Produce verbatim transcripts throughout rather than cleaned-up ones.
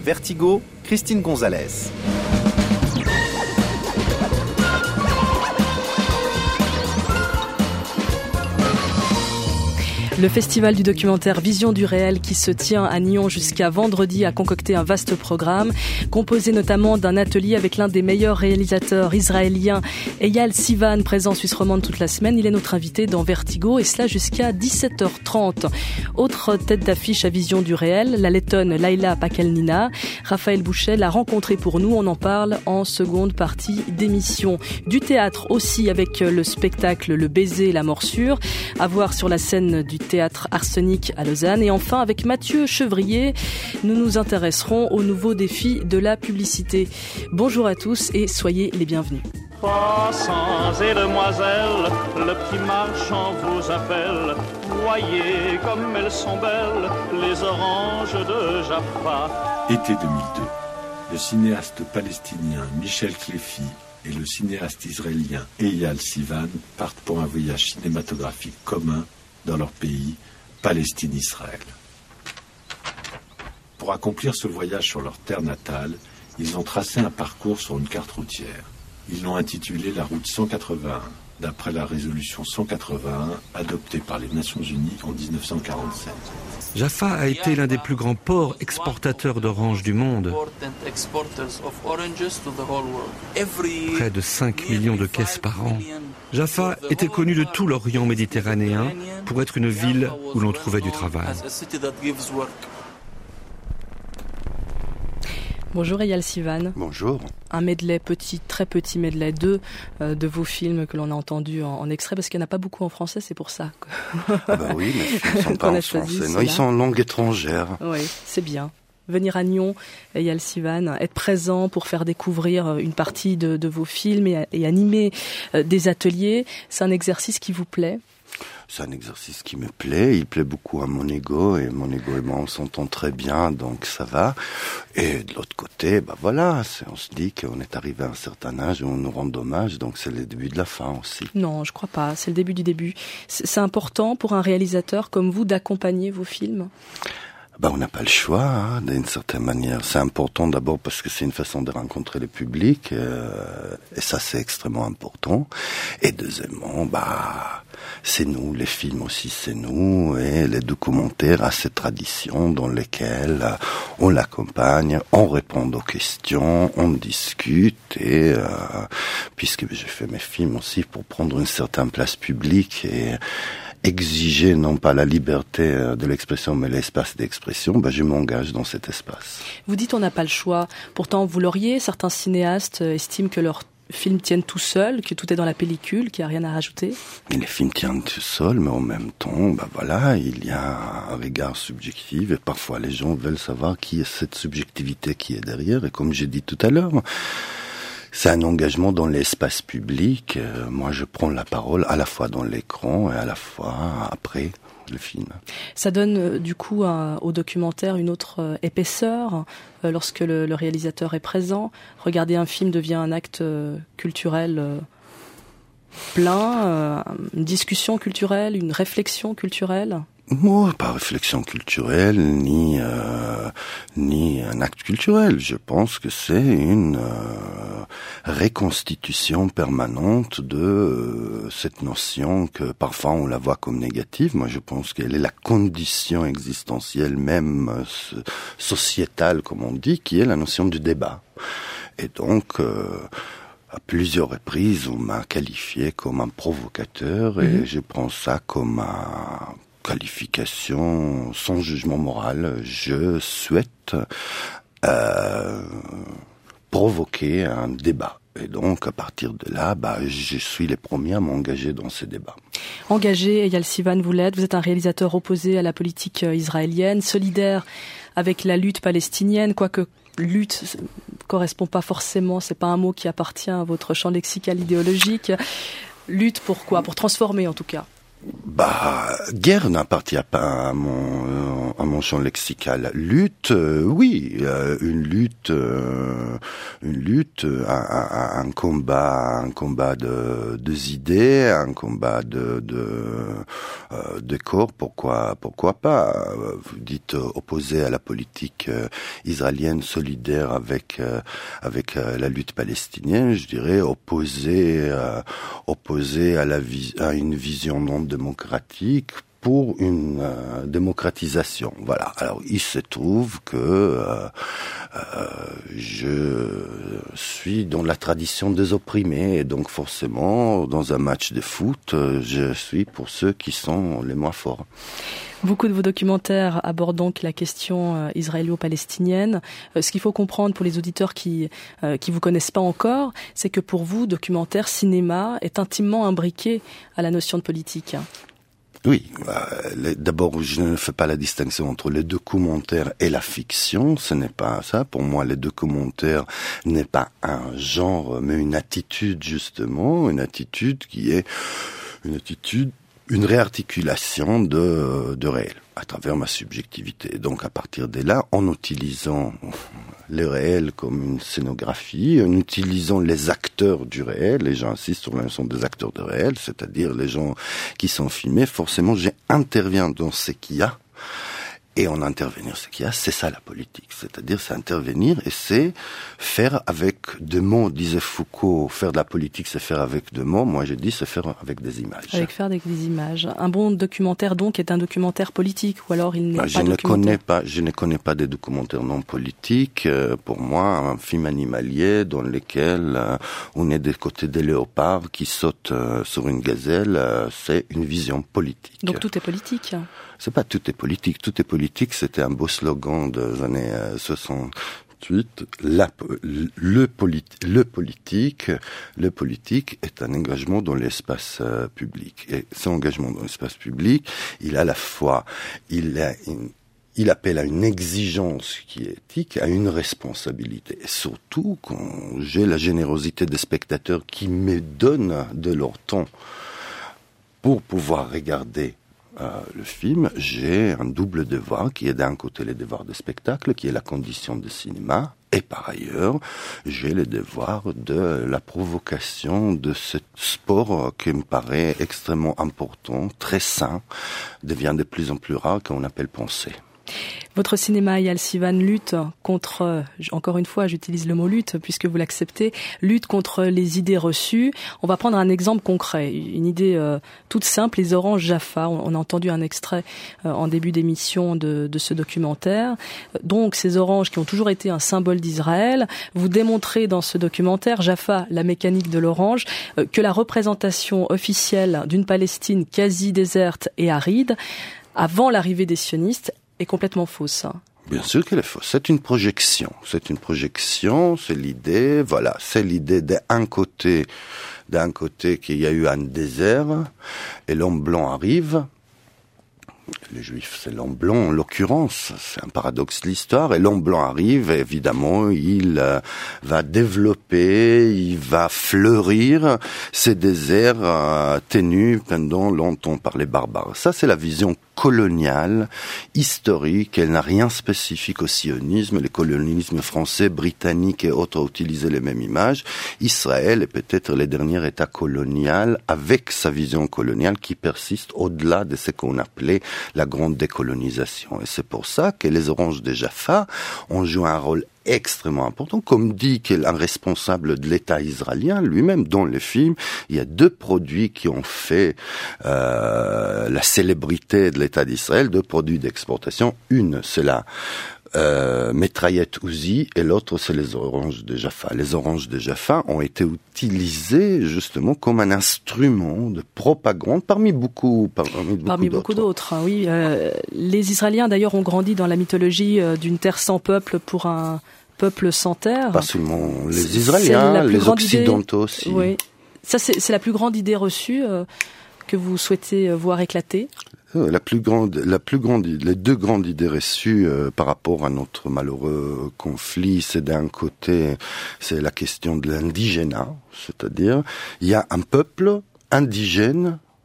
Vertigo, Christine Gonzalez. Le festival du documentaire Vision du réel qui se tient à Nyon jusqu'à vendredi a concocté un vaste programme, composé notamment d'un atelier avec l'un des meilleurs réalisateurs israéliens, Eyal Sivan, présent en Suisse romande toute la semaine. Il est notre invité dans Vertigo et cela jusqu'à dix-sept heures trente. Autre tête d'affiche à Vision du réel, la lettonne Laila Pakelnina. Raphaël Bouchet l'a rencontré pour nous, on en parle en seconde partie d'émission. Du théâtre aussi avec le spectacle Le baiser et la morsure, à voir sur la scène du théâtre Arsenic à Lausanne. Et enfin, avec Mathieu Chevrier, nous nous intéresserons aux nouveaux défis de la publicité. Bonjour à tous et soyez les bienvenus. Passants et demoiselles, le petit marchand vous appelle. Voyez comme elles sont belles, les oranges de Jaffa. Été deux mille deux, le cinéaste palestinien Michel Cléfi et le cinéaste israélien Eyal Sivan partent pour un voyage cinématographique commun dans leur pays, Palestine-Israël. Pour accomplir ce voyage sur leur terre natale, ils ont tracé un parcours sur une carte routière. Ils l'ont intitulé la route cent quatre-vingt-un, d'après la résolution cent quatre-vingt-un adoptée par les Nations Unies en dix-neuf cent quarante-sept. Jaffa a été l'un des plus grands ports exportateurs d'oranges du monde. Près de cinq millions de caisses par an. Jaffa était connu de tout l'Orient méditerranéen pour être une ville où l'on trouvait du travail. Bonjour Eyal Sivan. Bonjour. Un medley, petit, très petit medley, deux euh, de vos films que l'on a entendus en, en extrait, parce qu'il n'y en a pas beaucoup en français, c'est pour ça. Que... Ah bah oui, mes films ne sont pas en français. Non, ils sont en langue étrangère. Oui, c'est bien. Venir à Nyon, Eyal Sivan, être présent pour faire découvrir une partie de, de vos films et, et animer euh, des ateliers, c'est un exercice qui vous plaît ? C'est un exercice qui me plaît, il plaît beaucoup à mon ego, et mon ego et moi on s'entend très bien, donc ça va. Et de l'autre côté, bah voilà, c'est, on se dit qu'on est arrivé à un certain âge où on nous rend hommage, donc c'est le début de la fin aussi. Non, je crois pas, c'est le début du début. C'est, c'est important pour un réalisateur comme vous d'accompagner vos films ? Bah, on n'a pas le choix, hein, d'une certaine manière. C'est important d'abord parce que c'est une façon de rencontrer le public, euh, et ça c'est extrêmement important. Et deuxièmement, bah, c'est nous, les films aussi, c'est nous, et les documentaires à cette tradition dans lesquelles on l'accompagne, on répond aux questions, on discute, et euh, puisque j'ai fait mes films aussi pour prendre une certaine place publique et exiger non pas la liberté de l'expression mais l'espace d'expression, ben je m'engage dans cet espace. Vous dites on n'a pas le choix, pourtant vous l'auriez, certains cinéastes estiment que leurs films tiennent tout seuls, que tout est dans la pellicule, qu'il n'y a rien à rajouter. Et les films tiennent tout seuls, mais en même temps, ben voilà, il y a un regard subjectif et parfois les gens veulent savoir qui est cette subjectivité qui est derrière, et comme j'ai dit tout à l'heure, c'est un engagement dans l'espace public. Euh, moi, je prends la parole à la fois dans l'écran et à la fois après le film. Ça donne euh, du coup un, au documentaire une autre euh, épaisseur euh, lorsque le, le réalisateur est présent. Regarder un film devient un acte euh, culturel euh, plein, euh, une discussion culturelle, une réflexion culturelle. Moi, pas réflexion culturelle, ni euh, ni un acte culturel. Je pense que c'est une euh, reconstitution permanente de euh, cette notion que parfois on la voit comme négative. Moi, je pense qu'elle est la condition existentielle, même euh, sociétale, comme on dit, qui est la notion du débat. Et donc, euh, à plusieurs reprises, on m'a qualifié comme un provocateur, mmh. et je prends ça comme un qualification sans jugement moral. Je souhaite euh, provoquer un débat. Et donc, à partir de là, bah, je suis les premiers à m'engager dans ces débats. Engagé, Eyal Sivan, vous l'êtes. Vous êtes un réalisateur opposé à la politique israélienne, solidaire avec la lutte palestinienne, quoique lutte correspond pas forcément, c'est pas un mot qui appartient à votre champ lexical idéologique. Lutte pour quoi ? Pour transformer, en tout cas. Bah, guerre n'appartient pas à mon à mon champ lexical. Lutte, euh, oui, euh, une lutte, euh, une lutte, un, un, un combat, un combat de, de idées, un combat de de euh, de corps. Pourquoi pourquoi pas? Vous dites euh, opposé à la politique euh, israélienne solidaire avec euh, avec euh, la lutte palestinienne. Je dirais opposé euh, opposé à la vis- à une vision non démocratique pour une euh, démocratisation. Voilà. Alors, il se trouve que euh, euh, je suis dans la tradition des opprimés, et donc forcément, dans un match de foot, je suis pour ceux qui sont les moins forts. Beaucoup de vos documentaires abordent donc la question euh, israélo-palestinienne. Euh, ce qu'il faut comprendre pour les auditeurs qui euh, qui vous connaissent pas encore, c'est que pour vous, documentaire, cinéma est intimement imbriqué à la notion de politique. Oui, euh, d'abord, je ne fais pas la distinction entre le documentaire et la fiction. Ce n'est pas ça. Pour moi, le documentaire n'est pas un genre, mais une attitude, justement, une attitude qui est une attitude une réarticulation de, de réel à travers ma subjectivité. Donc à partir de là, en utilisant le réel comme une scénographie, en utilisant les acteurs du réel, et j'insiste sur la notion des acteurs de réel, c'est-à-dire les gens qui sont filmés, forcément j'interviens dans ce qu'il y a. Et en intervenir, ce qu'il y a, c'est ça la politique. C'est-à-dire, c'est intervenir et c'est faire avec des mots, disait Foucault. Faire de la politique, c'est faire avec des mots. Moi, j'ai dit, c'est faire avec des images. Avec faire avec des images. Un bon documentaire, donc, est un documentaire politique, ou alors il n'est bah, pas je ne documentaire. connais pas, je ne connais pas des documentaires non politiques. Euh, pour moi, un film animalier dans lequel euh, on est des côtés des léopards qui sautent euh, sur une gazelle, euh, c'est une vision politique. Donc tout est politique. C'est pas tout est politique. Tout est politique, c'était un beau slogan des années euh, soixante-huit. La, le, politi- le politique, le politique est un engagement dans l'espace euh, public. Et cet engagement dans l'espace public, il a la foi, il a une, il appelle à une exigence qui est éthique, à une responsabilité. Et surtout, quand j'ai la générosité des spectateurs qui me donnent de leur temps pour pouvoir regarder Euh, le film, j'ai un double devoir qui est d'un côté le devoir de spectacle, qui est la condition de cinéma, et par ailleurs, j'ai le devoir de la provocation de ce sport qui me paraît extrêmement important, très sain, devient de plus en plus rare, qu'on appelle penser. Votre cinéma, Eyal Sivan, lutte contre, encore une fois, j'utilise le mot lutte puisque vous l'acceptez, lutte contre les idées reçues. On va prendre un exemple concret, une idée euh, toute simple, les oranges Jaffa. On, on a entendu un extrait euh, en début d'émission de, de ce documentaire. Donc, ces oranges qui ont toujours été un symbole d'Israël, vous démontrez dans ce documentaire, Jaffa, la mécanique de l'orange, euh, que la représentation officielle d'une Palestine quasi déserte et aride, avant l'arrivée des sionistes, est complètement fausse. Bien sûr qu'elle est fausse. C'est une projection. C'est une projection, c'est l'idée, voilà, c'est l'idée d'un côté, d'un côté qu'il y a eu un désert, et l'homme blanc arrive. Les Juifs, c'est l'homme blanc en l'occurrence, c'est un paradoxe de l'histoire, et l'homme blanc arrive, et évidemment, il euh, va développer, il va fleurir ces déserts euh, ténus pendant longtemps par les barbares. Ça, c'est la vision coloniale, historique, elle n'a rien spécifique au sionisme, les colonialismes français, britanniques et autres ont utilisé les mêmes images. Israël est peut-être le dernier État colonial avec sa vision coloniale qui persiste au-delà de ce qu'on appelait la grande décolonisation. Et c'est pour ça que les oranges de Jaffa ont joué un rôle extrêmement important, comme dit qu'un responsable de l'État israélien lui-même dans le film. Il y a deux produits qui ont fait euh, la célébrité de l'État d'Israël, deux produits d'exportation. Une, c'est la euh, mitraillette Uzi, et l'autre, c'est les oranges de Jaffa. Les oranges de Jaffa ont été utilisées justement comme un instrument de propagande parmi beaucoup, parmi beaucoup parmi d'autres. beaucoup d'autres. Hein, oui, euh, les Israéliens d'ailleurs ont grandi dans la mythologie euh, d'une terre sans peuple pour un peuple sans terre. Pas seulement les Israéliens, les Occidentaux idée, aussi. Oui, ça c'est, c'est la plus grande idée reçue euh, que vous souhaitez voir éclater. La plus grande, la plus grande, les deux grandes idées reçues euh, par rapport à notre malheureux conflit, c'est d'un côté, c'est la question de l'indigénat, c'est-à-dire il y a un peuple indigène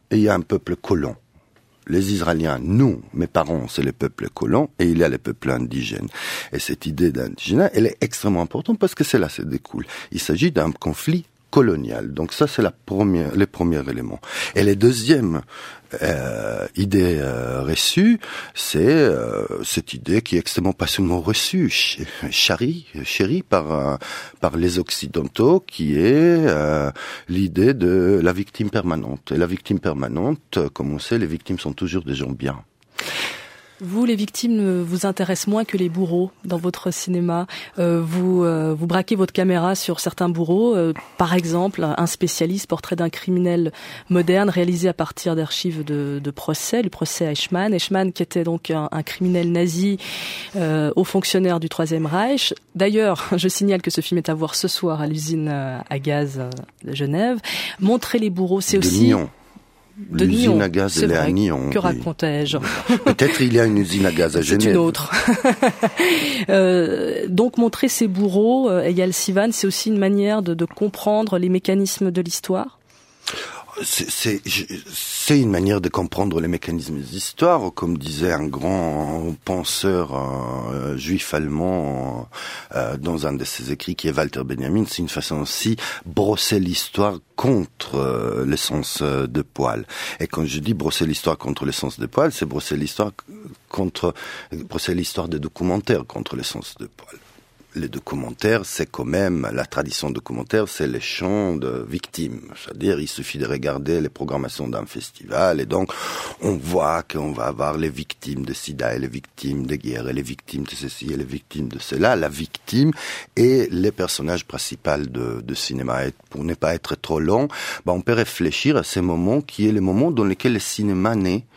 et il y a un peuple colon. Les Israéliens, nous, mes parents, c'est le peuple colon, et il y a le peuple indigène. Et cette idée d'indigénat, elle est extrêmement importante parce que c'est là que ça découle. Il s'agit d'un conflit colonial. Donc ça, c'est la première, les premiers éléments. Et les deuxièmes euh, idées euh, reçues, c'est euh, cette idée qui est extrêmement passionnément reçue, chérie, chérie par euh, par les Occidentaux, qui est euh, l'idée de la victime permanente. Et la victime permanente, comme on sait, les victimes sont toujours des gens bien. Vous, les victimes, vous intéressent moins que les bourreaux dans votre cinéma. Euh, vous, euh, vous braquez votre caméra sur certains bourreaux. Euh, par exemple, un spécialiste, portrait d'un criminel moderne, réalisé à partir d'archives de, de procès, le procès Eichmann. Eichmann, qui était donc un, un criminel nazi, euh, haut fonctionnaire du Troisième Reich. D'ailleurs, je signale que ce film est à voir ce soir à l'usine à gaz de Genève. Montrer les bourreaux, c'est de aussi... Nyon. De l'usine Nyon, à gaz, c'est elle est vrai. à Nyon. Que oui. racontais-je? Peut-être il y a une usine à gaz à Genève. C'est une autre. euh, donc montrer ces bourreaux, euh, Eyal Sivan, c'est aussi une manière de, de comprendre les mécanismes de l'histoire. C'est, c'est, c'est une manière de comprendre les mécanismes de l'histoire, comme disait un grand penseur euh, juif allemand euh, dans un de ses écrits, qui est Walter Benjamin. C'est une façon aussi brosser l'histoire contre euh, le sens euh, de poil. Et quand je dis brosser l'histoire contre le sens de poil, c'est brosser l'histoire contre brosser l'histoire des documentaires contre le sens de poil. Les documentaires, c'est quand même, la tradition documentaire, c'est les chants de victimes. C'est-à-dire, il suffit de regarder les programmations d'un festival et donc, on voit qu'on va avoir les victimes de sida et les victimes de guerre et les victimes de ceci et les victimes de cela. La victime et les personnages principaux de, de cinéma. Et pour ne pas être trop long, bah, on peut réfléchir à ces moments qui est le moment dans lequel le cinéma naît.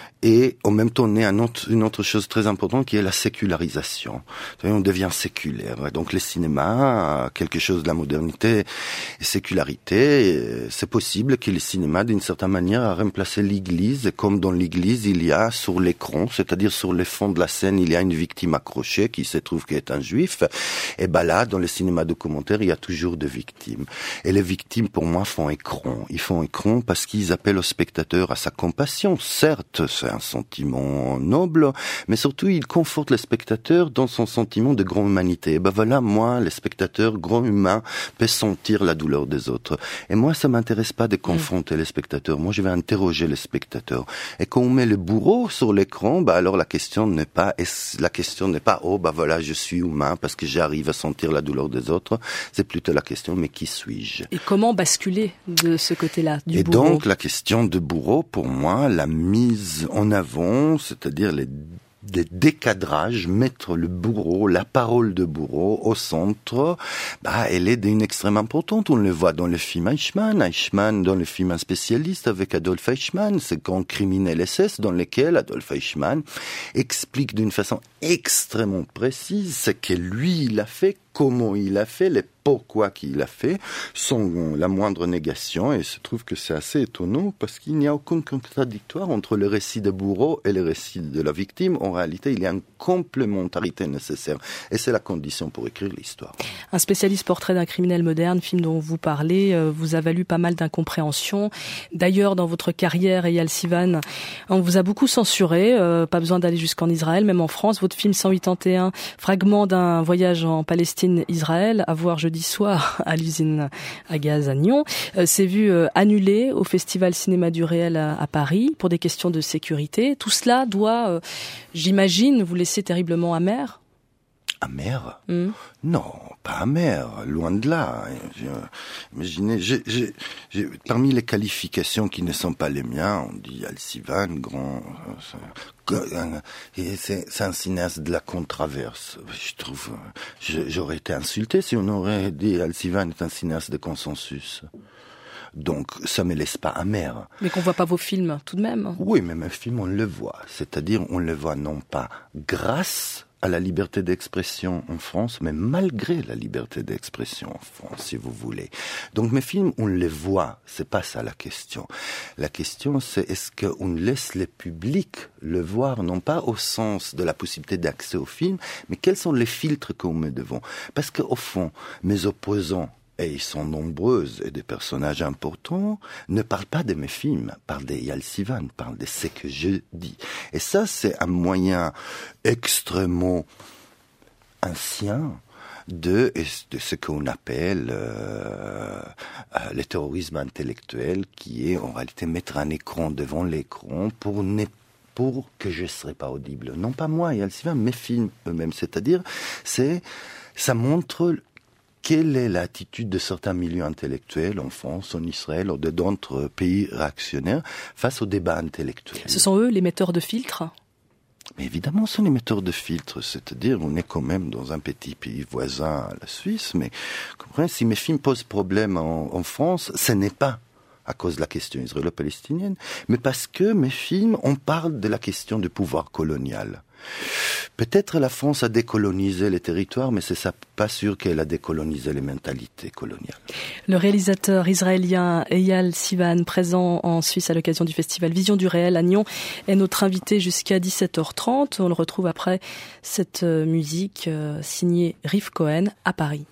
Et en même temps, naît un autre, une autre chose très importante qui est la sécularisation. On devient séculaire. Donc le cinéma, quelque chose de la modernité et sécularité, c'est possible que le cinéma, d'une certaine manière, a remplacé l'Église. Comme dans l'Église, il y a sur l'écran, c'est-à-dire sur le fond de la scène, il y a une victime accrochée qui se trouve qu'elle est un juif. Et ben là, dans le cinéma documentaire, il y a toujours des victimes. Et les victimes, pour moi, font écran. Ils font écran parce qu'ils appellent au spectateur à sa compassion. Certes, c'est un sentiment noble, mais surtout il conforte le spectateur dans son sentiment de grande humanité. Et ben voilà, moi, le spectateur grand humain peut sentir la douleur des autres. Et moi, ça m'intéresse pas de confronter mmh. les spectateurs. Moi, je vais interroger les spectateurs. Et quand on met le bourreau sur l'écran, bah alors la question n'est pas, la question n'est pas, oh bah voilà, je suis humain parce que j'arrive à sentir la douleur des autres. C'est plutôt la question, mais qui suis-je? Et comment basculer de ce côté-là, du Et bourreau? Et donc, la question de bourreau, pour moi, la mise en avant, c'est-à-dire les des décadrages, mettre le bourreau, la parole de bourreau au centre, bah, elle est d'une extrême importance. On le voit dans le film Eichmann, Eichmann dans le film Un spécialiste avec Adolf Eichmann, c'est grand criminel S S dans lequel Adolf Eichmann explique d'une façon extrêmement précise ce que lui il a fait, comment il a fait, les pourquoi qu'il a fait, sans la moindre négation, et je trouve que c'est assez étonnant parce qu'il n'y a aucun contradictoire entre le récit de bourreau et le récit de la victime. En réalité, il y a une complémentarité nécessaire, et c'est la condition pour écrire l'histoire. Un spécialiste portrait d'un criminel moderne, film dont vous parlez, euh, vous a valu pas mal d'incompréhension. D'ailleurs, dans votre carrière, Eyal Sivan, on vous a beaucoup censuré, euh, pas besoin d'aller jusqu'en Israël, même en France. Votre film cent quatre-vingt-un, fragment d'un voyage en Palestine-Israël, à voir jeudi soir à l'usine à gaz à Nyon, euh, s'est vu euh, annulé au Festival Cinéma du Réel à, à Paris pour des questions de sécurité. Tout cela doit, euh, j'imagine, vous laisser terriblement amer. Amer? Mmh. Non, pas amer, loin de là. Je, imaginez, j'ai, j'ai, j'ai, parmi les qualifications qui ne sont pas les miens, on dit Eyal Sivan, grand, c'est, c'est, c'est un cinéaste de la controverse. Je trouve, je, j'aurais été insulté si on aurait dit Eyal Sivan est un cinéaste de consensus. Donc, ça me laisse pas amer. Mais qu'on voit pas vos films, tout de même. Oui, mais mes films, on le voit. C'est-à-dire, on le voit non pas grâce à la liberté d'expression en France, mais malgré la liberté d'expression en France, si vous voulez. Donc mes films, on les voit, c'est pas ça la question. La question, c'est est-ce qu'on laisse le public le voir, non pas au sens de la possibilité d'accès au film, mais quels sont les filtres qu'on met devant. Parce qu'au fond, mes opposants et ils sont nombreuses, et des personnages importants, ne parlent pas de mes films, parlent d'Eyal Sivan, parlent de ce que je dis. Et ça, c'est un moyen extrêmement ancien de, de ce qu'on appelle euh, le terrorisme intellectuel, qui est en réalité mettre un écran devant l'écran pour ne pour que je ne serai pas audible. Non pas moi, Eyal Sivan, mes films eux-mêmes. C'est-à-dire, c'est, ça montre quelle est l'attitude de certains milieux intellectuels en France, en Israël, ou de d'autres pays réactionnaires face au débat intellectuel. Ce sont eux les metteurs de filtres ? Mais évidemment, ce sont les metteurs de filtres. C'est-à-dire, on est quand même dans un petit pays voisin, la Suisse, mais comprenez, si mes films posent problème en, en France, ce n'est pas à cause de la question israélo-palestinienne, mais parce que mes films, on parle de la question du pouvoir colonial. Peut-être la France a décolonisé les territoires, mais c'est ça, pas sûr qu'elle a décolonisé les mentalités coloniales. Le réalisateur israélien Eyal Sivan, présent en Suisse à l'occasion du festival Vision du réel à Nyon, est notre invité jusqu'à dix-sept heures trente. On le retrouve après cette musique signée Riff Cohen à Paris.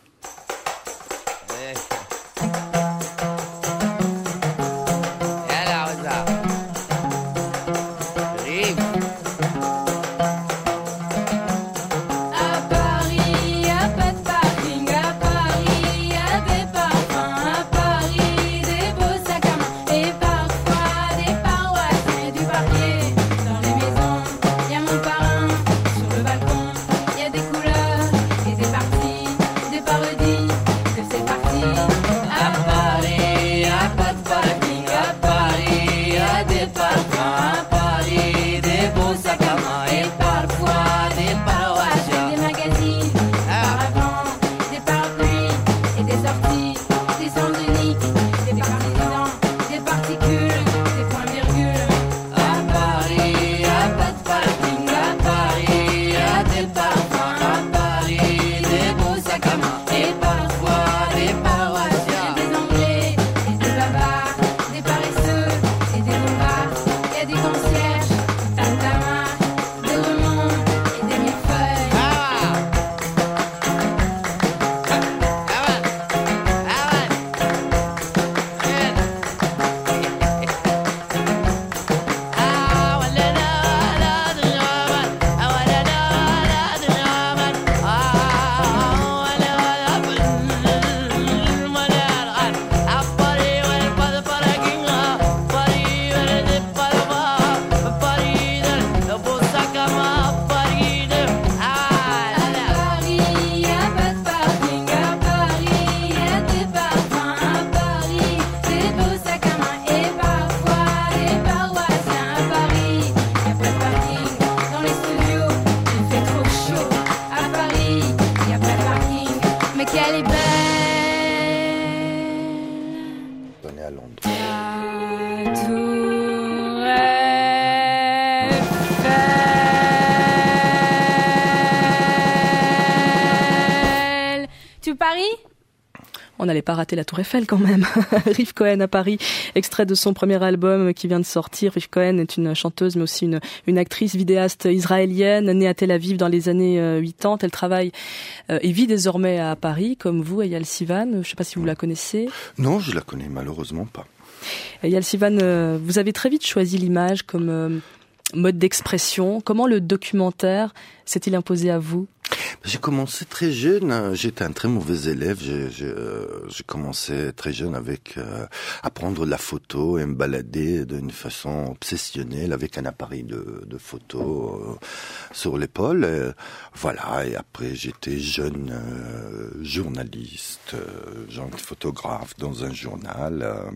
On n'allait pas rater la Tour Eiffel quand même. Riff Cohen à Paris, extrait de son premier album qui vient de sortir. Riff Cohen est une chanteuse mais aussi une, une actrice vidéaste israélienne née à Tel Aviv dans les années quatre-vingt. Elle travaille euh, et vit désormais à Paris comme vous, Eyal Sivan. Je ne sais pas si vous la connaissez. Non, je la connais malheureusement pas. Eyal Sivan, euh, vous avez très vite choisi l'image comme euh, mode d'expression. Comment le documentaire s'est-il imposé à vous ? J'ai commencé très jeune, j'étais un très mauvais élève, j'ai, j'ai, j'ai commencé très jeune avec euh, à prendre la photo et me balader d'une façon obsessionnelle avec un appareil de, de photo euh, sur l'épaule. Et, voilà, et après j'étais jeune euh, journaliste, euh, jeune photographe dans un journal. Euh,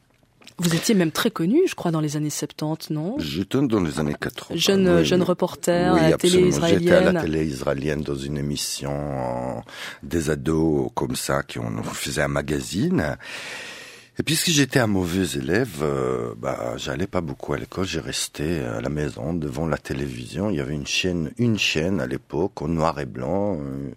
Vous étiez même très connu, je crois, dans les années soixante-dix, non ? J'étais dans les années quatre-vingts. Jeune, oui, jeune reporter oui, à la télé israélienne. J'étais à la télé israélienne dans une émission euh, des ados comme ça, qui on faisait un magazine. Et puisque j'étais un mauvais élève, euh, bah, j'allais pas beaucoup à l'école, j'ai resté à la maison devant la télévision. Il y avait une chaîne, une chaîne à l'époque, en noir et blanc,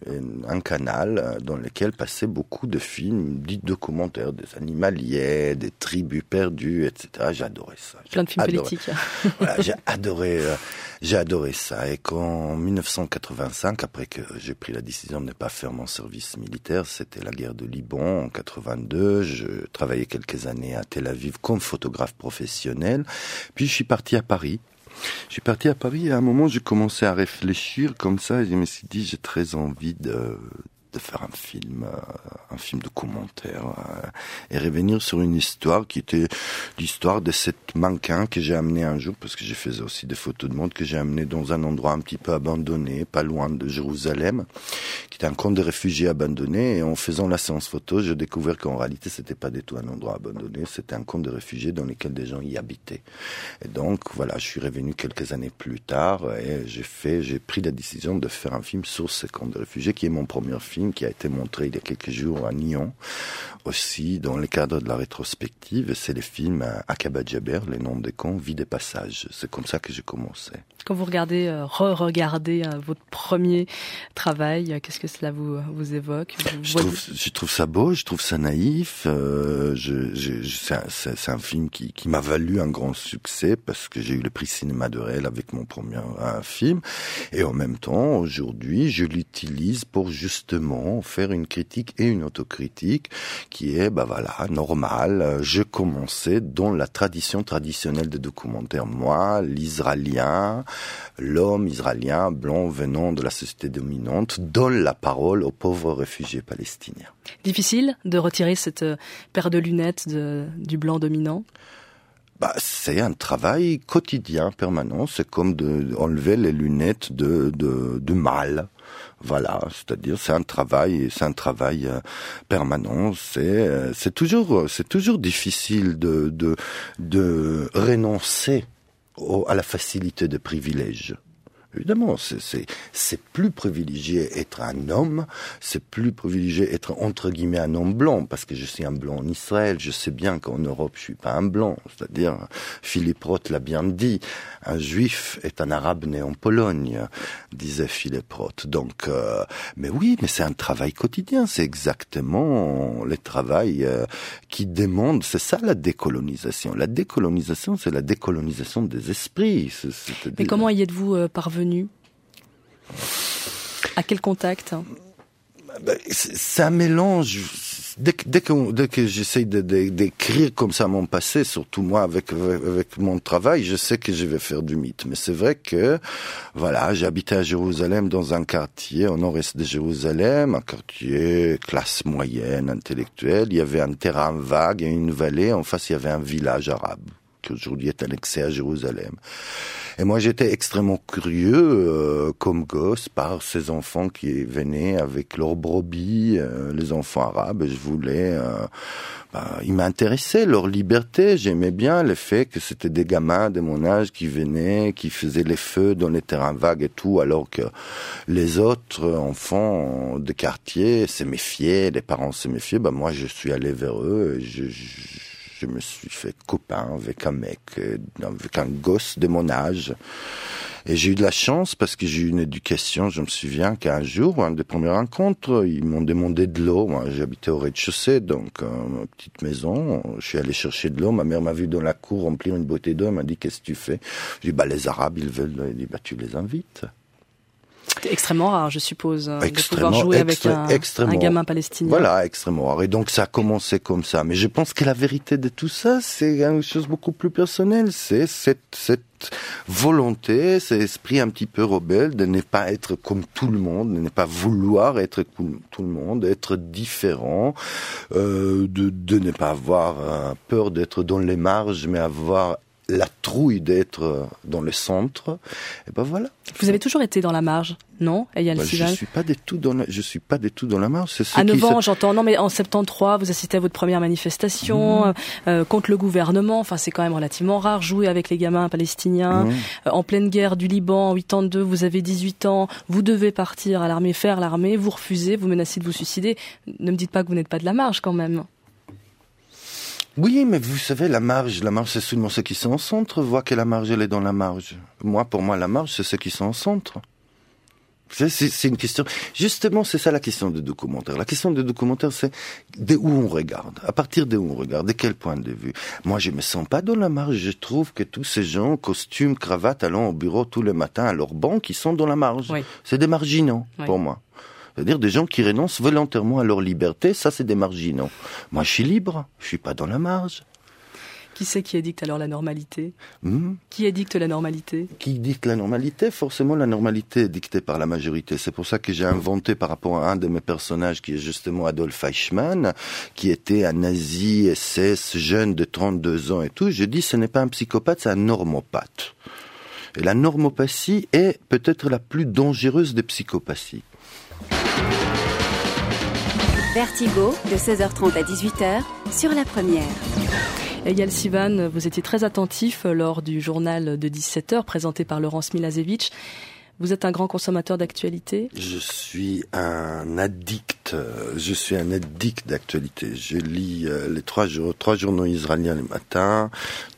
un canal dans lequel passaient beaucoup de films, dits documentaires, des animaliers, des tribus perdues, et cetera. J'adorais ça. Plein de films adoré. politiques. Voilà, j'ai adoré. Euh, J'ai adoré ça. Et qu'en dix-neuf cent quatre-vingt-cinq, après que j'ai pris la décision de ne pas faire mon service militaire, c'était la guerre de Liban en quatre-vingt-deux. Je travaillais quelques années à Tel Aviv comme photographe professionnel. Puis je suis parti à Paris. Je suis parti à Paris et à un moment, j'ai commencé à réfléchir comme ça et je me suis dit, j'ai très envie de... de faire un film, euh, un film documentaire euh, et revenir sur une histoire qui était l'histoire de cet mannequin que j'ai amené un jour, parce que j'ai fait aussi des photos de monde, que j'ai amené dans un endroit un petit peu abandonné, pas loin de Jérusalem, qui était un camp de réfugiés abandonné. Et en faisant la séance photo, j'ai découvert qu'en réalité, c'était pas du tout un endroit abandonné, c'était un camp de réfugiés dans lequel des gens y habitaient. Et donc, voilà, je suis revenu quelques années plus tard et j'ai fait, j'ai pris la décision de faire un film sur ce camp de réfugiés, qui est mon premier film, qui a été montré il y a quelques jours à Nyon, aussi dans le cadre de la rétrospective. C'est le film Aqaba Jaber, les noms des camps, vie des passages. C'est comme ça que j'ai commencé. Quand vous regardez, euh, re-regardez euh, votre premier travail, euh, qu'est-ce que cela vous, vous évoque vous je, voyez... trouve, je trouve ça beau, je trouve ça naïf. Euh, je, je, je, c'est, un, c'est, c'est un film qui, qui m'a valu un grand succès parce que j'ai eu le prix cinéma de réel avec mon premier un film. Et en même temps, aujourd'hui, je l'utilise pour justement faire une critique et une autocritique qui est, bah voilà, normale. Je commençais dans la tradition traditionnelle des documentaires. Moi, l'Israélien, l'homme israélien blanc venant de la société dominante, donne la parole aux pauvres réfugiés palestiniens. Difficile de retirer cette paire de lunettes de, du blanc dominant? Bah, c'est un travail quotidien, permanent. C'est comme de enlever les lunettes de, de, de mal. Voilà, c'est-à-dire c'est un travail, c'est un travail euh, permanent. C'est, euh, c'est toujours, c'est toujours difficile de, de, de renoncer au, à la facilité des privilèges. Évidemment, c'est, c'est, c'est plus privilégié être un homme, c'est plus privilégié être entre guillemets un homme blanc, parce que je suis un blanc en Israël, je sais bien qu'en Europe je suis pas un blanc, c'est-à-dire, Philippe Roth l'a bien dit, un juif est un arabe né en Pologne, disait Philippe Roth. Donc, euh, mais oui, mais c'est un travail quotidien, c'est exactement le travail euh, qui demande, c'est ça la décolonisation. La décolonisation, c'est la décolonisation des esprits. C'est, c'est-à-dire... Mais comment y êtes-vous euh, parvenu? À quel contact? Ben, c'est un mélange. Dès que, dès que, dès que j'essaye de, de, d'écrire comme ça mon passé, surtout moi avec, avec mon travail, je sais que je vais faire du mythe. Mais c'est vrai que, voilà, j'habitais à Jérusalem dans un quartier au nord-est de Jérusalem, un quartier classe moyenne, intellectuelle. Il y avait un terrain vague et une vallée. En face, il y avait un village arabe qui aujourd'hui est annexé à Jérusalem. Et moi, j'étais extrêmement curieux, euh, comme gosse, par ces enfants qui venaient avec leurs brebis, euh, les enfants arabes. Et je voulais, euh, bah, ils m'intéressaient, leur liberté. J'aimais bien le fait que c'était des gamins de mon âge qui venaient, qui faisaient les feux dans les terrains vagues et tout, alors que les autres enfants de quartier se méfiaient, les parents se méfiaient. Bah, moi, je suis allé vers eux. Et je, je Je me suis fait copain avec un mec, avec un gosse de mon âge. Et j'ai eu de la chance parce que j'ai eu une éducation. Je me souviens qu'un jour, un des premières rencontres, ils m'ont demandé de l'eau. Moi, j'habitais au rez-de-chaussée, donc euh, une petite maison. Je suis allé chercher de l'eau. Ma mère m'a vu dans la cour remplir une bouteille d'eau. Elle m'a dit, qu'est-ce que tu fais? Je dis, bah, les Arabes, ils veulent. Elle dit, bah, tu les invites. C'était extrêmement rare, je suppose, de extrêmement, pouvoir jouer extré- avec un, un gamin palestinien. Voilà, extrêmement rare. Et donc ça a commencé comme ça. Mais je pense que la vérité de tout ça, c'est une chose beaucoup plus personnelle. C'est cette, cette volonté, cet esprit un petit peu rebelle de ne pas être comme tout le monde, de ne pas vouloir être comme tout le monde, être différent, euh, de, de ne pas avoir euh, peur d'être dans les marges, mais avoir la trouille d'être dans le centre. Et ben voilà. Vous avez toujours été dans la marge, non, Eyal ben, Sivan? Je suis pas du tout dans la, je suis pas du tout dans la marge. C'est ce à neuf ans, se... j'entends. Non, mais en soixante-treize, vous assistez à votre première manifestation mmh. euh, contre le gouvernement. Enfin, c'est quand même relativement rare. Jouer avec les gamins palestiniens. Mmh. Euh, en pleine guerre du Liban, en quatre-vingt-deux, vous avez dix-huit ans. Vous devez partir à l'armée, faire l'armée. Vous refusez, vous menacez de vous suicider. Ne me dites pas que vous n'êtes pas de la marge, quand même. Oui, mais vous savez, la marge, la marge, c'est seulement ceux qui sont au centre voient que la marge, elle est dans la marge. Moi, pour moi, la marge, c'est ceux qui sont au centre. C'est, c'est, c'est une question. Justement, c'est ça la question des documentaires. La question des documentaires, c'est de où on regarde. À partir de où on regarde, de quel point de vue. Moi, je me sens pas dans la marge. Je trouve que tous ces gens, costumes, cravates, allant au bureau tous les matins à leur banque, ils sont dans la marge. Oui. C'est des marginaux, oui. pour moi. C'est-à-dire des gens qui renoncent volontairement à leur liberté. Ça, c'est des marginaux. Moi, je suis libre. Je suis pas dans la marge. Qui c'est qui édicte alors la normalité mmh. Qui édicte la normalité Qui dicte la normalité? Forcément, la normalité est dictée par la majorité. C'est pour ça que j'ai inventé par rapport à un de mes personnages, qui est justement Adolf Eichmann, qui était un nazi S S, jeune de trente-deux ans et tout. Je dis, ce n'est pas un psychopathe, c'est un normopathe. Et la normopathie est peut-être la plus dangereuse des psychopathies. Vertigo, de seize heures trente à dix-huit heures, sur La Première. Eyal Sivan, vous étiez très attentif lors du journal de dix-sept heures présenté par Laurence Milazevich. Vous êtes un grand consommateur d'actualité ? Je suis un addict, je suis un addict d'actualité. Je lis les trois, trois journaux israéliens le matin.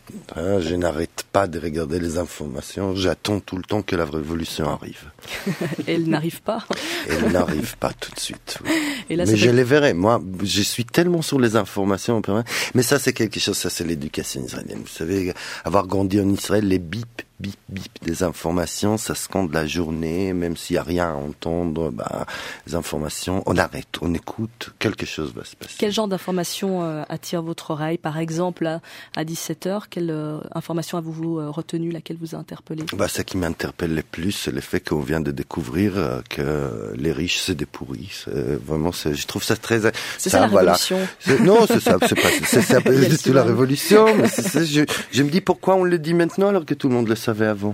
Je n'arrête pas de regarder les informations. J'attends tout le temps que la révolution arrive. Elle n'arrive pas. Elle n'arrive pas tout de suite. Oui. Et là, mais je fait... les verrai. Moi, je suis tellement sur les informations. Mais ça, c'est quelque chose, ça, c'est l'éducation israélienne. Vous savez, avoir grandi en Israël, les bip, bip, bip des informations, ça scande la journée, même s'il n'y a rien à entendre, bah, les informations, on arrête, on écoute, quelque chose va se passer. Quel genre d'informations euh, attire votre oreille? Par exemple, à, à dix-sept heures, quelle euh, information avez-vous euh, retenu, laquelle vous a interpellé? Bah, ce qui m'interpelle le plus, c'est le fait qu'on vient de découvrir euh, que les riches, c'est des pourris. C'est, vraiment, c'est, je trouve ça très... C'est ça, ça la voilà. révolution. C'est, non, c'est ça, c'est pas, c'est ça, c'est tout la révolution, mais c'est ça, je, je me dis pourquoi on le dit maintenant alors que tout le monde le savait avant.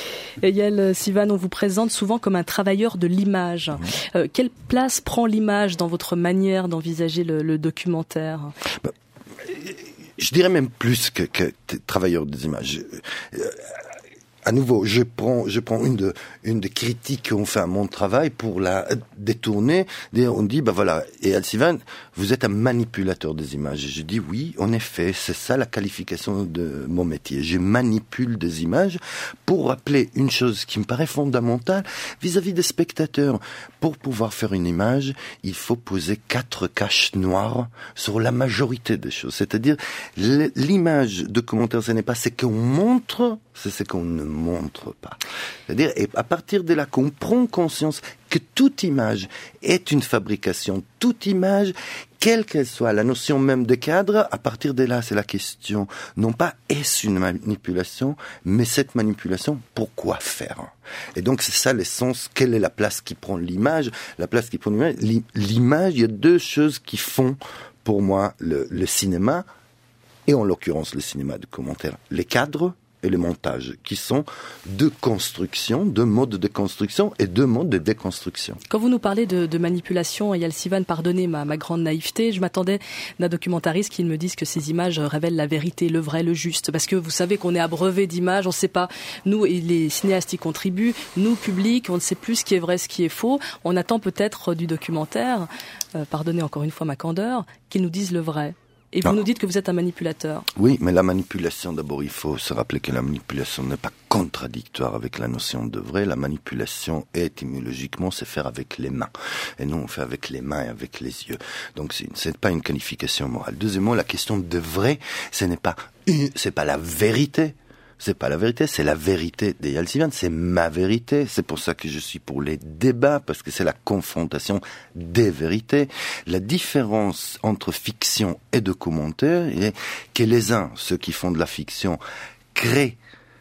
Eyal Sivan, on vous présente souvent comme un travailleur de l'image. Mmh. Euh, quelle place prend l'image dans votre manière d'envisager le, le documentaire? bah, Je dirais même plus que, que travailleur des images. Euh, à nouveau, je prends, je prends une de, une des critiques qu'on fait à mon travail pour la détourner. On dit, bah voilà, Eyal Sivan, vous êtes un manipulateur des images. Et je dis oui, en effet, c'est ça la qualification de mon métier. Je manipule des images pour rappeler une chose qui me paraît fondamentale vis-à-vis des spectateurs. Pour pouvoir faire une image, il faut poser quatre caches noires sur la majorité des choses. C'est-à-dire, l'image de commentaire, ce n'est pas ce qu'on montre, c'est ce qu'on ne montre pas. C'est-à-dire, et à partir de là qu'on prend conscience que toute image est une fabrication, toute image, quelle qu'elle soit, la notion même de cadre, à partir de là, c'est la question, non pas est-ce une manipulation, mais cette manipulation, pourquoi faire? Et donc, c'est ça l'essence, quelle est la place qui prend l'image? La place qui prend l'image, l'image, il y a deux choses qui font, pour moi, le, le cinéma, et en l'occurrence, le cinéma de commentaire, les cadres, et les montages, qui sont deux constructions, deux modes de construction et deux modes de déconstruction. Quand vous nous parlez de, de manipulation, Eyal Sivan, pardonnez ma, ma grande naïveté, je m'attendais d'un documentariste qui me dise que ces images révèlent la vérité, le vrai, le juste. Parce que vous savez qu'on est abreuvé d'images, on ne sait pas, nous, et les cinéastes y contribuent, nous, public, on ne sait plus ce qui est vrai, ce qui est faux. On attend peut-être du documentaire, euh, pardonnez encore une fois ma candeur, qu'il nous dise le vrai. Et vous ah. nous dites que vous êtes un manipulateur. Oui, mais la manipulation, d'abord, il faut se rappeler que la manipulation n'est pas contradictoire avec la notion de vrai. La manipulation, étymologiquement, c'est faire avec les mains. Et nous, on fait avec les mains et avec les yeux. Donc, c'est, c'est pas une qualification morale. Deuxièmement, la question de vrai, ce n'est pas une, c'est pas la vérité. C'est pas la vérité, c'est la vérité d'Eyal Sivan, c'est ma vérité. C'est pour ça que je suis pour les débats, parce que c'est la confrontation des vérités. La différence entre fiction et documentaire est que les uns, ceux qui font de la fiction, créent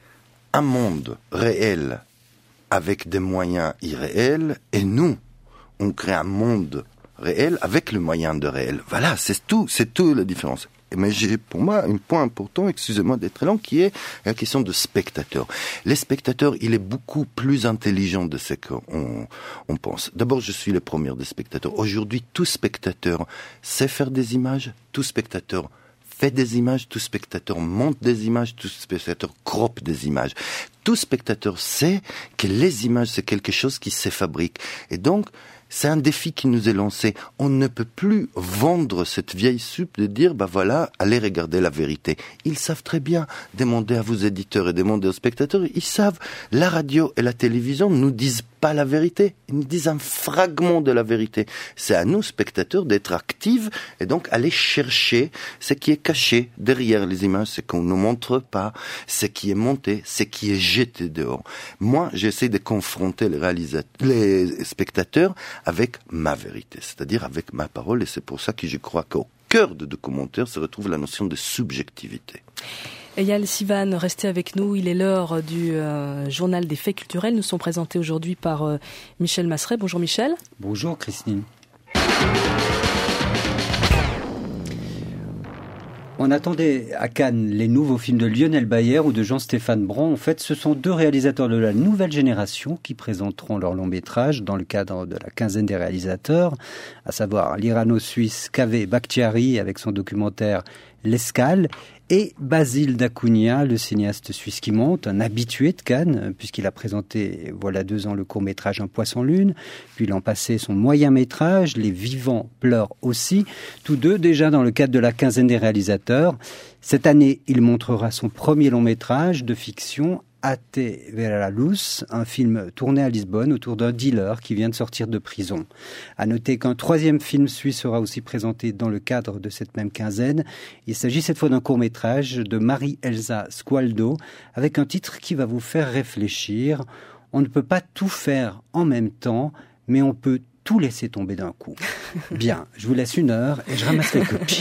un monde réel avec des moyens irréels, et nous, on crée un monde réel avec le moyen de réel. Voilà, c'est tout, c'est tout la différence. Mais j'ai pour moi un point important, excusez-moi d'être lent, qui est la question de spectateur. Les spectateurs, il est beaucoup plus intelligent de ce qu'on on pense. D'abord, je suis le premier des spectateurs. Aujourd'hui, tout spectateur sait faire des images, tout spectateur fait des images, tout spectateur monte des images, tout spectateur croppe des images. tout spectateur sait que les images, c'est quelque chose qui se fabrique. Et donc, c'est un défi qui nous est lancé. On ne peut plus vendre cette vieille soupe de dire, bah voilà, allez regarder la vérité. Ils savent très bien. Demandez à vos éditeurs et demandez aux spectateurs. Ils savent. La radio et la télévision nous disent pas la vérité. Ils nous disent un fragment de la vérité. C'est à nous, spectateurs, d'être actifs et donc aller chercher ce qui est caché derrière les images, ce qu'on ne montre pas, ce qui est monté, ce qui est jeté dehors. Moi, j'essaie de confronter les réalisateurs, les spectateurs avec ma vérité, c'est-à-dire avec ma parole, et c'est pour ça que je crois qu'au cœur de documentaire se retrouve la notion de subjectivité. Eyal Sivan, restez avec nous, il est l'heure du euh, journal des faits culturels. Nous sommes présentés aujourd'hui par euh, Michel Masseray. Bonjour Michel. Bonjour Christine. On attendait à Cannes les nouveaux films de Lionel Bayer ou de Jean-Stéphane Brand. En fait, ce sont deux réalisateurs de la nouvelle génération qui présenteront leur long métrage dans le cadre de la quinzaine des réalisateurs, à savoir l'Irano-Suisse Kaveh Bakhtiari avec son documentaire L'Escale et Basile Dacunha, le cinéaste suisse qui monte, un habitué de Cannes, puisqu'il a présenté voilà deux ans le court-métrage Un poisson lune, puis l'an passé son moyen-métrage Les vivants pleurent aussi, tous deux déjà dans le cadre de la quinzaine des réalisateurs. Cette année, il montrera son premier long-métrage de fiction, Ate Vera la Luz, un film tourné à Lisbonne autour d'un dealer qui vient de sortir de prison. À noter qu'un troisième film suisse sera aussi présenté dans le cadre de cette même quinzaine. Il s'agit cette fois d'un court-métrage de Marie-Elsa Squaldo avec un titre qui va vous faire réfléchir. On ne peut pas tout faire en même temps, mais on peut tout laisser tomber d'un coup. Bien, je vous laisse une heure et je ramasse les copies.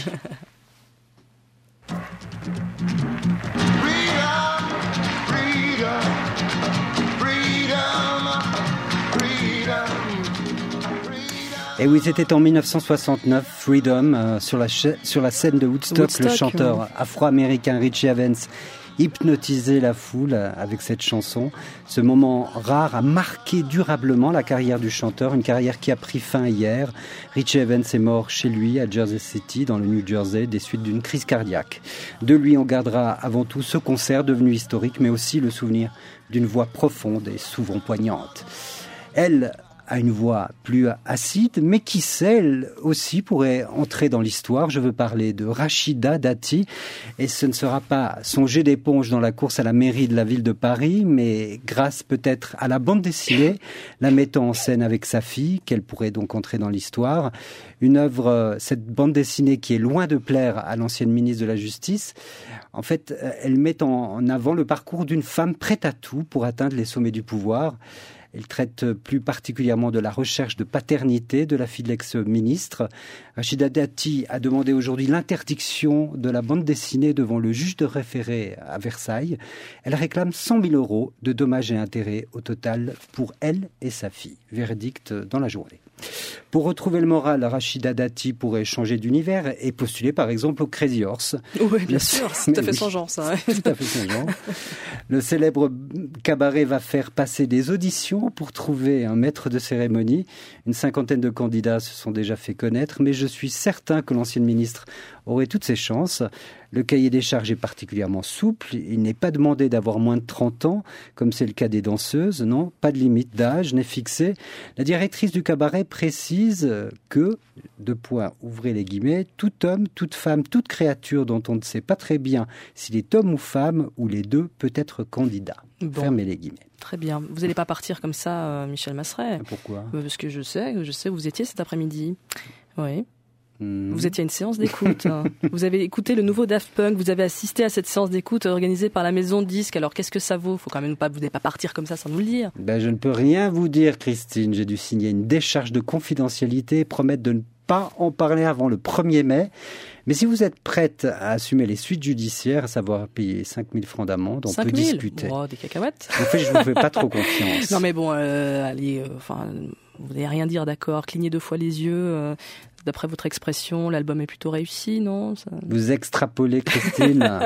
Et oui, c'était en dix-neuf cent soixante-neuf, Freedom, euh, sur, la ch- sur la scène de Woodstock, Woodstock le chanteur oui. afro-américain Richie Evans hypnotisait la foule avec cette chanson. Ce moment rare a marqué durablement la carrière du chanteur, une carrière qui a pris fin hier. Richie Evans est mort chez lui à Jersey City, dans le New Jersey, des suites d'une crise cardiaque. De lui, on gardera avant tout ce concert devenu historique, mais aussi le souvenir d'une voix profonde et souvent poignante. Elle a une voix plus acide, mais qui sait, elle aussi pourrait entrer dans l'histoire. Je veux parler de Rachida Dati, et ce ne sera pas son jet d'éponge dans la course à la mairie de la ville de Paris, mais grâce peut-être à la bande dessinée, la mettant en scène avec sa fille, qu'elle pourrait donc entrer dans l'histoire. Une œuvre, cette bande dessinée qui est loin de plaire à l'ancienne ministre de la Justice. En fait, elle met en avant le parcours d'une femme prête à tout pour atteindre les sommets du pouvoir. Elle traite plus particulièrement de la recherche de paternité de la fille de l'ex-ministre. Rachida Dati a demandé aujourd'hui l'interdiction de la bande dessinée devant le juge de référé à Versailles. Elle réclame cent mille euros de dommages et intérêts au total pour elle et sa fille. Verdict dans la journée. Pour retrouver le moral, Rachida Dati pourrait changer d'univers et postuler par exemple au Crazy Horse. Oui, bien sûr, c'est tout à fait son genre ça. Ouais. Tout à fait son genre. Le célèbre cabaret va faire passer des auditions pour trouver un maître de cérémonie. Une cinquantaine de candidats se sont déjà fait connaître, mais je suis certain que l'ancienne ministre aurait toutes ses chances. Le cahier des charges est particulièrement souple. Il n'est pas demandé d'avoir moins de trente ans, comme c'est le cas des danseuses. Non, pas de limite d'âge n'est fixée. La directrice du cabaret précise que, deux points, ouvrez les guillemets, tout homme, toute femme, toute créature dont on ne sait pas très bien s'il est homme ou femme, ou les deux, peut être candidat. Bon. Fermez les guillemets. Très bien. Vous n'allez pas partir comme ça, euh, Michel Masseray. Pourquoi ? Parce que je sais, je sais où vous étiez cet après-midi. Oui. Vous étiez à une séance d'écoute. Vous avez écouté le nouveau Daft Punk. Vous avez assisté à cette séance d'écoute organisée par la maison de disques. Alors, qu'est-ce que ça vaut ? Faut quand même pas, vous n'allez pas partir comme ça sans nous le dire. Ben, je ne peux rien vous dire, Christine. J'ai dû signer une décharge de confidentialité et promettre de ne pas en parler avant le premier mai. Mais si vous êtes prête à assumer les suites judiciaires, à savoir payer cinq mille francs d'amende, on peut discuter. Oh, des cacahuètes. En fait, je ne vous fais pas trop confiance. Non, mais bon, euh, allez, euh, enfin, vous n'allez rien dire, d'accord. Clignez deux fois les yeux. Euh, D'après votre expression, l'album est plutôt réussi, non ? Ça... Vous extrapolez, Christine.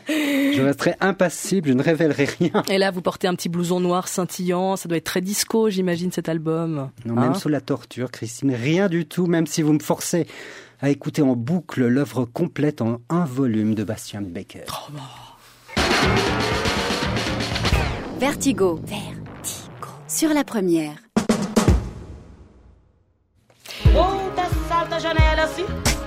Je resterai impassible, je ne révélerai rien. Et là, vous portez un petit blouson noir scintillant. Ça doit être très disco, j'imagine, cet album. Non, hein ? Même sous la torture, Christine. Rien du tout, même si vous me forcez à écouter en boucle l'œuvre complète en un volume de Bastian Becker. Oh, bah. Vertigo. Vertigo. Sur la première. Outra salta a janela assim.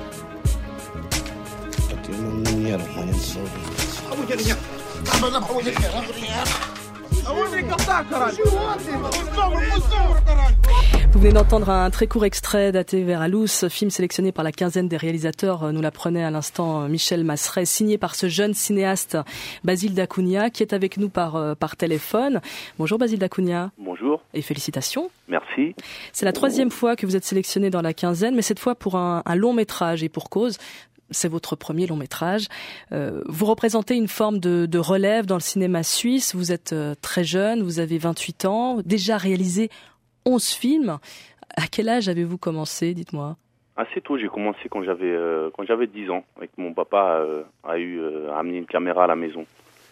Vous venez d'entendre un très court extrait d'Ate Ver à Luz, film sélectionné par la quinzaine des réalisateurs, nous l'apprenait à l'instant Michel Masseret, signé par ce jeune cinéaste Basile Dacunha, qui est avec nous par, par téléphone. Bonjour Basile Dacunha. Bonjour. Et félicitations. Merci. C'est la troisième fois que vous êtes sélectionné dans la quinzaine, mais cette fois pour un, un long métrage, et pour cause. C'est votre premier long métrage. Euh, vous représentez une forme de, de relève dans le cinéma suisse. Vous êtes euh, très jeune, vous avez vingt-huit ans, déjà réalisé onze films. À quel âge avez-vous commencé, dites-moi? Assez tôt, j'ai commencé quand j'avais euh, quand j'avais dix ans. Avec mon papa euh, a eu euh, a amené une caméra à la maison.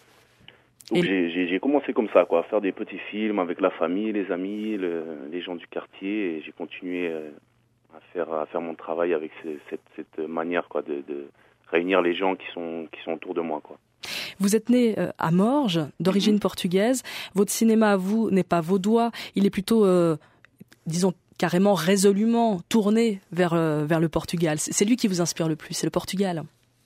Donc j'ai, j'ai, j'ai commencé comme ça, quoi, à faire des petits films avec la famille, les amis, le, les gens du quartier, et j'ai continué euh, à faire à faire mon travail avec ce, cette, cette manière, quoi, de, de réunir les gens qui sont qui sont autour de moi, quoi. Vous êtes né euh, à Morges, d'origine mmh. portugaise. Votre cinéma à vous n'est pas vaudois, il est plutôt, euh, disons, carrément résolument tourné vers euh, vers le Portugal. C'est lui qui vous inspire le plus, c'est le Portugal.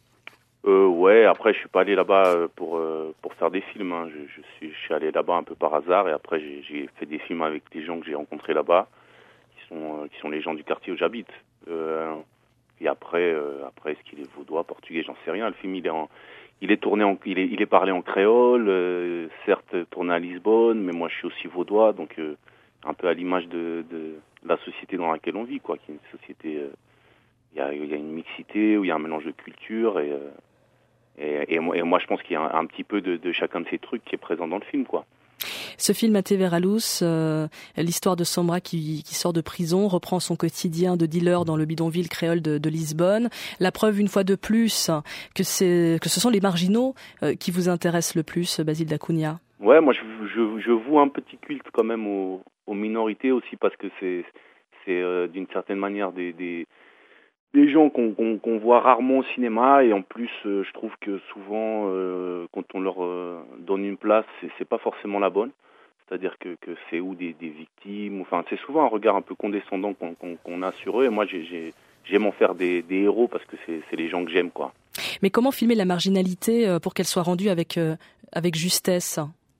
Euh, ouais, après je suis pas allé là-bas pour euh, pour faire des films. Hein. Je, je suis je suis allé là-bas un peu par hasard, et après j'ai, j'ai fait des films avec des gens que j'ai rencontrés là-bas, qui sont euh, qui sont les gens du quartier où j'habite. Euh, et après euh, après est-ce qu'il est vaudois, portugais, j'en sais rien. Le film il est en il est tourné en il est il est parlé en créole, euh, certes tourné à Lisbonne, mais moi je suis aussi vaudois, donc euh, un peu à l'image de, de la société dans laquelle on vit, quoi, qui est une société euh, il y a il y a une mixité, où il y a un mélange de culture, et euh, Et, et, moi, et moi, je pense qu'il y a un, un petit peu de, de chacun de ces trucs qui est présent dans le film, quoi. Ce film, Ate Ver à Luz, euh, l'histoire de Sombra qui, qui sort de prison, reprend son quotidien de dealer dans le bidonville créole de, de Lisbonne. La preuve, une fois de plus, que, c'est, que ce sont les marginaux euh, qui vous intéressent le plus, Basile Dacunha. Ouais, moi, je, je, je voue un petit culte quand même aux, aux minorités aussi, parce que c'est, c'est euh, d'une certaine manière des... des Des gens qu'on, qu'on, qu'on voit rarement au cinéma, et en plus, euh, je trouve que souvent, euh, quand on leur euh, donne une place, c'est, c'est pas forcément la bonne. C'est-à-dire que, que c'est ou des, des victimes, enfin, c'est souvent un regard un peu condescendant qu'on, qu'on, qu'on a sur eux. Et moi, j'ai, j'ai, j'aime en faire des, des héros, parce que c'est, c'est les gens que j'aime, quoi. Mais comment filmer la marginalité pour qu'elle soit rendue avec euh, avec justesse?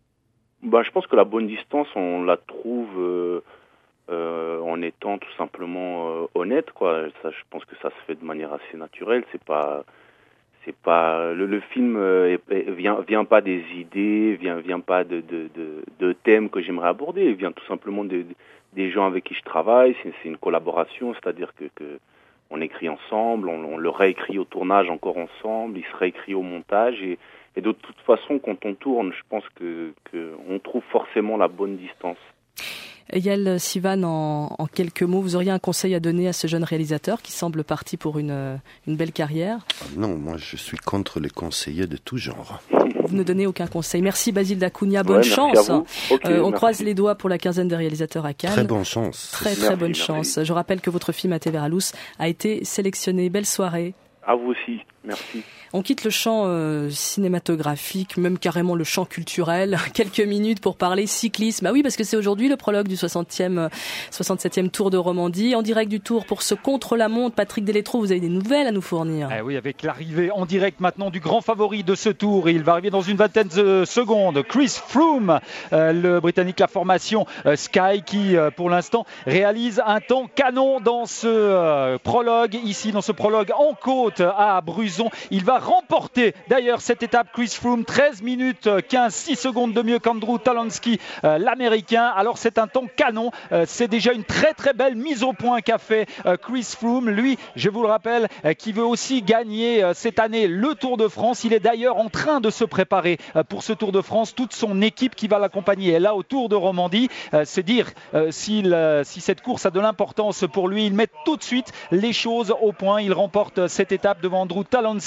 Bah, je pense que la bonne distance, on la trouve. Euh, Euh, en étant tout simplement euh, honnête, quoi. Ça, je pense que ça se fait de manière assez naturelle. C'est pas, c'est pas le, le film euh, est, vient vient pas des idées, vient vient pas de de de, de thèmes que j'aimerais aborder. Il vient tout simplement de, de, des gens avec qui je travaille. C'est, c'est une collaboration, c'est-à-dire que, que on écrit ensemble, on, on le réécrit au tournage encore ensemble, il se réécrit au montage, et, et de toute façon, quand on tourne, je pense que que on trouve forcément la bonne distance. Eyal Sivan, en, en quelques mots, vous auriez un conseil à donner à ce jeune réalisateur qui semble parti pour une, une belle carrière? Non, moi je suis contre les conseillers de tout genre. Vous ne donnez aucun conseil. Merci Basile Dacunha, bonne ouais, chance. Okay, euh, on merci. croise les doigts pour la quinzaine des réalisateurs à Cannes. Très bonne chance. Très très merci, bonne merci. chance. Je rappelle que votre film Ate Ver à Luz a été sélectionné. Belle soirée. À vous aussi, merci. On quitte le champ euh, cinématographique, même carrément le champ culturel, quelques minutes pour parler cyclisme. Ah oui, parce que c'est aujourd'hui le prologue du soixantième, soixante-septième Tour de Romandie. En direct du Tour pour ce contre-la-montre, Patrick Delétro, vous avez des nouvelles à nous fournir. Eh oui, avec l'arrivée en direct maintenant du grand favori de ce Tour. Il va arriver dans une vingtaine de secondes. Chris Froome, euh, le Britannique, la formation euh, Sky, qui euh, pour l'instant réalise un temps canon dans ce euh, prologue, ici dans ce prologue en côte à Bruzon. Il va remporter d'ailleurs cette étape, Chris Froome, treize minutes quinze, six secondes de mieux qu'Andrew Talansky, euh, l'américain. Alors c'est un temps canon, euh, c'est déjà une très très belle mise au point qu'a fait euh, Chris Froome. Lui, je vous le rappelle, euh, qui veut aussi gagner euh, cette année le Tour de France. Il est d'ailleurs en train de se préparer euh, pour ce Tour de France. Toute son équipe qui va l'accompagner est là au Tour de Romandie. Euh, c'est dire euh, s'il, euh, si cette course a de l'importance pour lui. Il met tout de suite les choses au point. Il remporte cette étape devant Andrew Talansky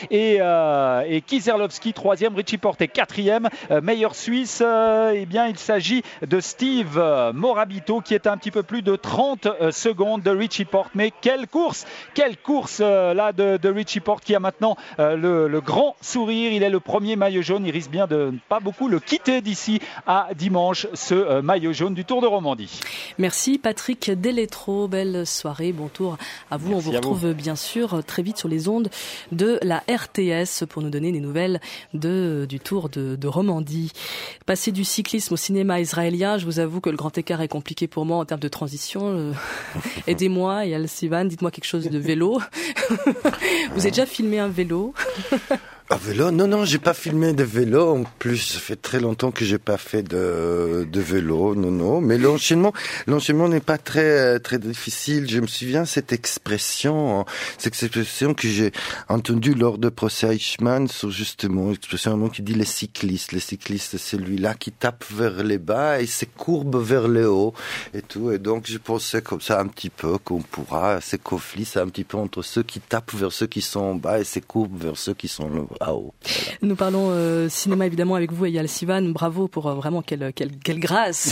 et, euh, et Kieserlowski troisième, Richie Porte quatrième. Euh, meilleur Suisse, euh, eh bien, il s'agit de Steve Morabito qui est à un petit peu plus de trente secondes de Richie Porte. Mais quelle course, quelle course euh, là de, de Richie Porte qui a maintenant euh, le, le grand sourire. Il est le premier maillot jaune. Il risque bien de ne pas beaucoup le quitter d'ici à dimanche, ce euh, maillot jaune du Tour de Romandie. Merci Patrick Deletro. Belle soirée. Bon tour à vous. Merci. On vous retrouve vous. bien sûr très vite sur les ondes de la R T S pour nous donner des nouvelles de, du Tour de, de Romandie. Passer du cyclisme au cinéma israélien, je vous avoue que le grand écart est compliqué pour moi en termes de transition. Euh, aidez-moi, Eyal Sivan, dites-moi quelque chose de vélo. Vous avez déjà filmé un vélo? Un vélo? Non, non, j'ai pas filmé de vélo. En plus, ça fait très longtemps que j'ai pas fait de, de vélo. Non, non. Mais l'enchaînement, l'enchaînement n'est pas très, très difficile. Je me souviens cette expression, cette expression que j'ai entendue lors de procès Eichmann sur justement, expression qui dit les cyclistes. Les cyclistes, c'est celui-là qui tape vers les bas et se courbe vers le haut et tout. Et donc, je pensais comme ça un petit peu qu'on pourra, ces conflits, c'est un petit peu entre ceux qui tapent vers ceux qui sont en bas et se courbent vers ceux qui sont là. Ah oh, voilà. Nous parlons euh, cinéma évidemment avec vous, Eyal Sivan. Bravo pour euh, vraiment quelle, quelle, quelle grâce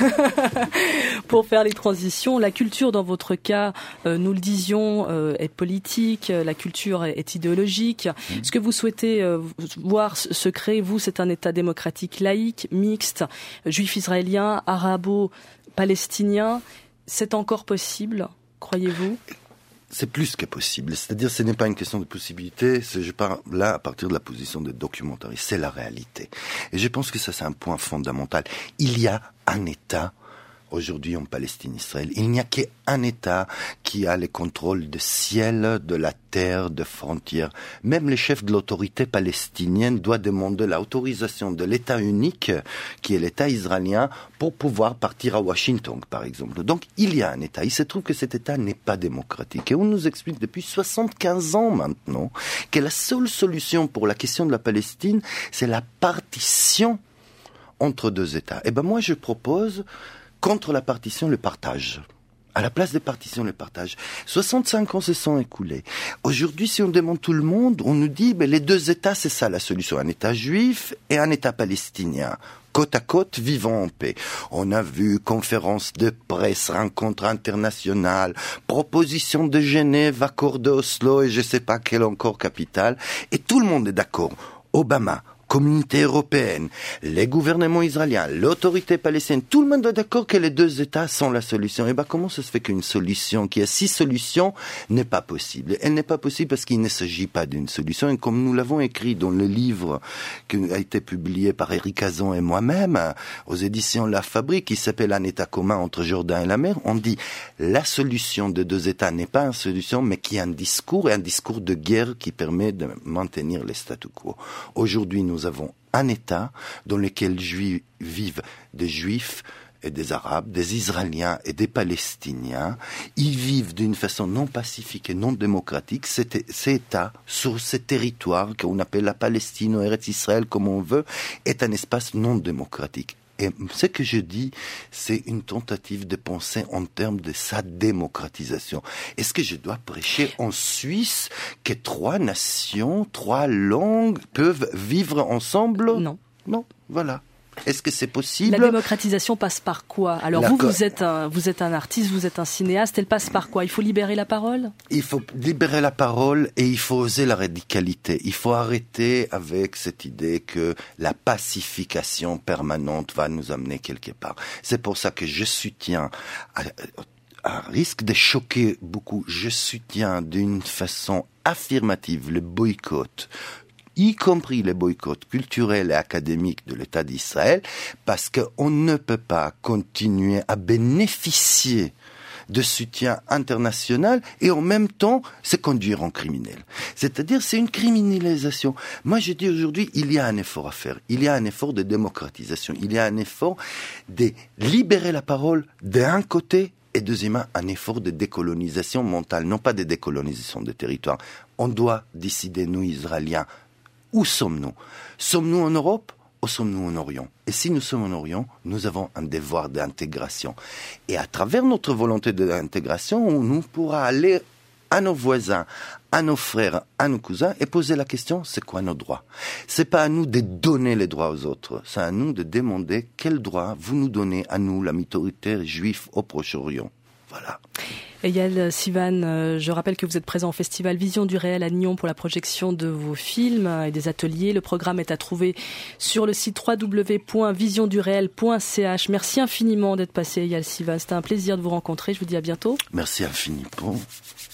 pour faire les transitions. La culture, dans votre cas, euh, nous le disions, euh, est politique. La culture est, est idéologique. Mmh. Ce que vous souhaitez euh, voir se créer, vous, c'est un État démocratique laïque, mixte, juif israélien, arabo-palestinien. C'est encore possible, croyez-vous ? C'est plus que possible. C'est-à-dire, ce n'est pas une question de possibilité. Je parle là à partir de la position de documentariste. C'est la réalité. Et je pense que ça, c'est un point fondamental. Il y a un État aujourd'hui en Palestine-Israël. Il n'y a qu'un État qui a le contrôle du ciel, de la terre, de frontières. Même le chef de l'autorité palestinienne doit demander l'autorisation de l'État unique, qui est l'État israélien, pour pouvoir partir à Washington, par exemple. Donc, il y a un État. Il se trouve que cet État n'est pas démocratique. Et on nous explique depuis soixante-quinze ans maintenant que la seule solution pour la question de la Palestine, c'est la partition entre deux États. Et ben moi, je propose contre la partition, le partage. À la place des partitions, le partage. soixante-cinq ans se sont écoulés. Aujourd'hui, si on demande tout le monde, on nous dit, ben, les deux États, c'est ça la solution. Un État juif et un État palestinien. Côte à côte, vivant en paix. On a vu conférences de presse, rencontres internationales, propositions de Genève, accords d'Oslo et je sais pas quelle encore capitale. Et tout le monde est d'accord. Obama, Communauté européenne, les gouvernements israéliens, l'autorité palestinienne, tout le monde est d'accord que les deux États sont la solution. Et ben comment ça se fait qu'une solution qui a six solutions n'est pas possible? Elle n'est pas possible parce qu'il ne s'agit pas d'une solution. Et comme nous l'avons écrit dans le livre qui a été publié par Éric Hazan et moi-même aux éditions La Fabrique, qui s'appelle Un État commun entre Jourdain et la mer, on dit la solution de deux États n'est pas une solution, mais qui est un discours et un discours de guerre qui permet de maintenir le statu quo. Aujourd'hui, nous Nous avons un État dans lequel vivent des Juifs et des Arabes, des Israéliens et des Palestiniens. Ils vivent d'une façon non pacifique et non démocratique. Cet, cet État, sur ce territoire qu'on appelle la Palestine ou Eretz Israël, comme on veut, est un espace non démocratique. Et ce que je dis, c'est une tentative de penser en termes de sa démocratisation. Est-ce que je dois prêcher en Suisse que trois nations, trois langues peuvent vivre ensemble? Non. Non, voilà. Est-ce que c'est possible? La démocratisation passe par quoi? Alors la vous, co- vous êtes un, vous êtes un artiste, vous êtes un cinéaste. Elle passe par quoi? Il faut libérer la parole? Il faut libérer la parole et il faut oser la radicalité. Il faut arrêter avec cette idée que la pacification permanente va nous amener quelque part. C'est pour ça que je soutiens, à, à risque de choquer beaucoup, je soutiens d'une façon affirmative le boycott, y compris les boycotts culturels et académiques de l'État d'Israël, parce qu'on ne peut pas continuer à bénéficier de soutien international et en même temps se conduire en criminel. C'est-à-dire, c'est une criminalisation. Moi, je dis aujourd'hui, il y a un effort à faire. Il y a un effort de démocratisation. Il y a un effort de libérer la parole d'un côté et deuxièmement, un effort de décolonisation mentale, non pas de décolonisation de territoire. On doit décider, nous, Israéliens, où sommes-nous? Sommes-nous en Europe ou sommes-nous en Orient? Et si nous sommes en Orient, nous avons un devoir d'intégration. Et à travers notre volonté d'intégration, nous pourrons aller à nos voisins, à nos frères, à nos cousins, et poser la question, c'est quoi nos droits? C'est pas à nous de donner les droits aux autres, c'est à nous de demander quels droits vous nous donnez à nous, la minorité juive au Proche-Orient. Voilà. Eyal Sivan, je rappelle que vous êtes présent au festival Vision du réel à Nyon pour la projection de vos films et des ateliers. Le programme est à trouver sur le site w w w point vision du réel point c h. Merci infiniment d'être passé, Eyal Sivan. C'était un plaisir de vous rencontrer. Je vous dis à bientôt. Merci infiniment.